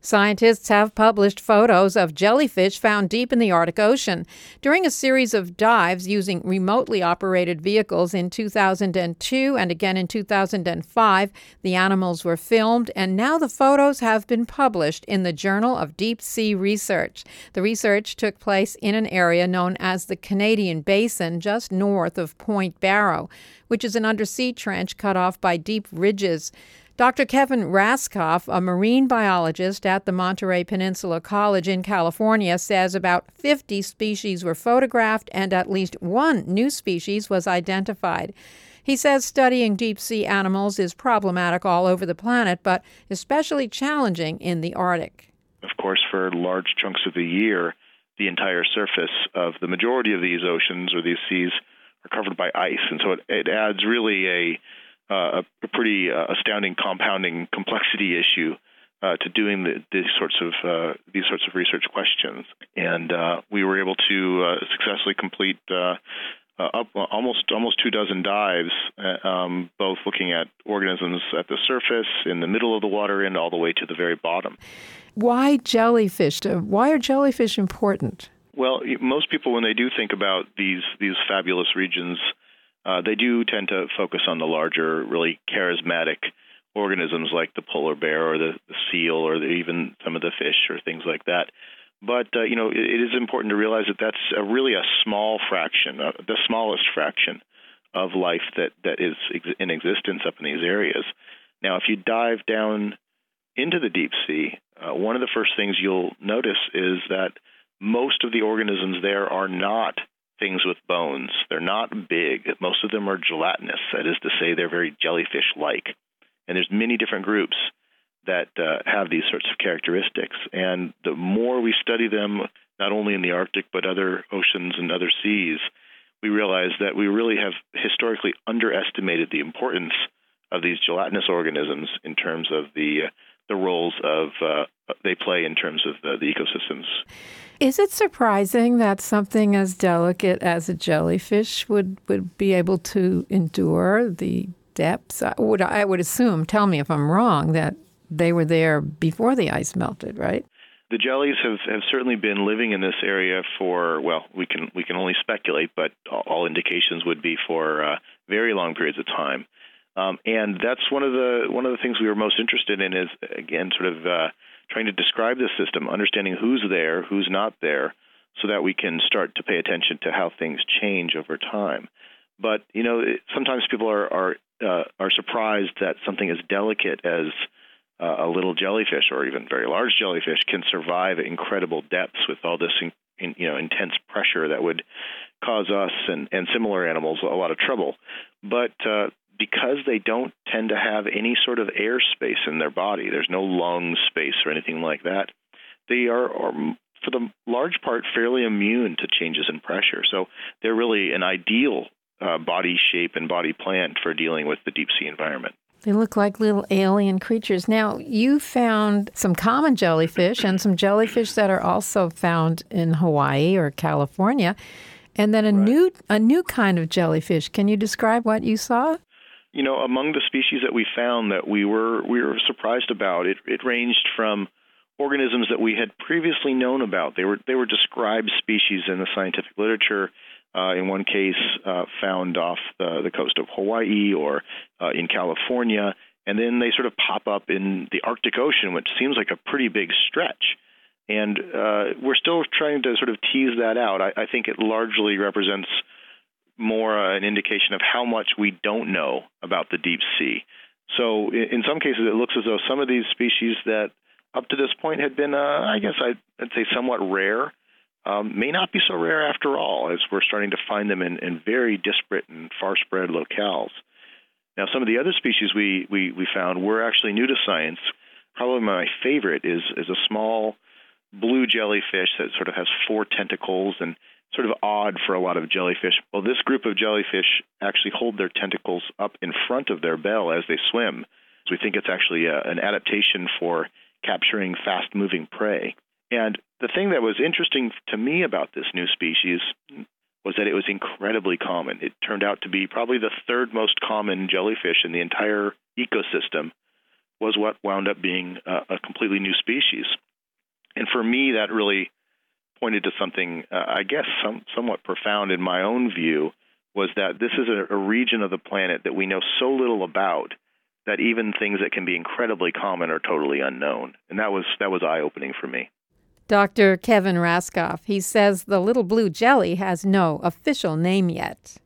Scientists have published photos of jellyfish found deep in the Arctic Ocean. During a series of dives using remotely operated vehicles in 2002 and again in 2005, the animals were filmed, and now the photos have been published in the Journal of Deep Sea Research. The research took place in an area known as the Canadian Basin, just north of Point Barrow, which is an undersea trench cut off by deep ridges. Dr. Kevin Raskoff, a marine biologist at the Monterey Peninsula College in California, says about 50 species were photographed and at least one new species was identified. He says studying deep-sea animals is problematic all over the planet, but especially challenging in the Arctic. Of course, for large chunks of the year, the entire surface of the majority of these oceans or these seas are covered by ice, and so it adds really a pretty astounding compounding complexity issue to doing these sorts of research questions. And we were able to successfully complete almost 24 dives, both looking at organisms at the surface, in the middle of the water, and all the way to the very bottom. Why jellyfish? Why are jellyfish important? Well, most people, when they do think about these fabulous regions, they do tend to focus on the larger, really charismatic organisms like the polar bear or the seal or even some of the fish or things like that. But, it is important to realize that that's really a small fraction, the smallest fraction of life that is in existence up in these areas. Now, if you dive down into the deep sea, one of the first things you'll notice is that most of the organisms there are not things with bones. They're not big. Most of them are gelatinous. That is to say, they're very jellyfish-like. And there's many different groups that have these sorts of characteristics. And the more we study them, not only in the Arctic, but other oceans and other seas, we realize that we really have historically underestimated the importance of these gelatinous organisms in terms of the roles they play in terms of the ecosystems. Is it surprising that something as delicate as a jellyfish would be able to endure the depths? I would assume, tell me if I'm wrong, that they were there before the ice melted, right? The jellies have certainly been living in this area for, well, we can only speculate, but all indications would be for very long periods of time. And that's one of the things we were most interested in is, again, sort of trying to describe the system, understanding who's there, who's not there, so that we can start to pay attention to how things change over time. But, sometimes people are surprised that something as delicate as a little jellyfish or even very large jellyfish can survive at incredible depths with all this intense pressure that would cause us and similar animals a lot of trouble. But because they don't tend to have any sort of air space in their body, there's no lung space or anything like that, they are for the large part, fairly immune to changes in pressure. So they're really an ideal body shape and body plan for dealing with the deep sea environment. They look like little alien creatures. Now, you found some common jellyfish and some jellyfish that are also found in Hawaii or California, and then a new kind of jellyfish. Can you describe what you saw? Among the species that we found that we were surprised about, it ranged from organisms that we had previously known about. They were described species in the scientific literature. In one case, found off the coast of Hawaii or in California, and then they sort of pop up in the Arctic Ocean, which seems like a pretty big stretch. And we're still trying to sort of tease that out. I think it largely represents more an indication of how much we don't know about the deep sea. So in some cases, it looks as though some of these species that up to this point had been, I'd say somewhat rare, may not be so rare after all, as we're starting to find them in very disparate and far-spread locales. Now, some of the other species we found were actually new to science. Probably my favorite is a small blue jellyfish that sort of has 4 tentacles and sort of odd for a lot of jellyfish. Well, this group of jellyfish actually hold their tentacles up in front of their bell as they swim. So we think it's actually an adaptation for capturing fast-moving prey. And the thing that was interesting to me about this new species was that it was incredibly common. It turned out to be probably the 3rd most common jellyfish in the entire ecosystem was what wound up being a completely new species. And for me, that really pointed to something, I guess, somewhat profound in my own view, was that this is a region of the planet that we know so little about that even things that can be incredibly common are totally unknown. And that was eye-opening for me. Dr. Kevin Raskoff, he says the little blue jelly has no official name yet.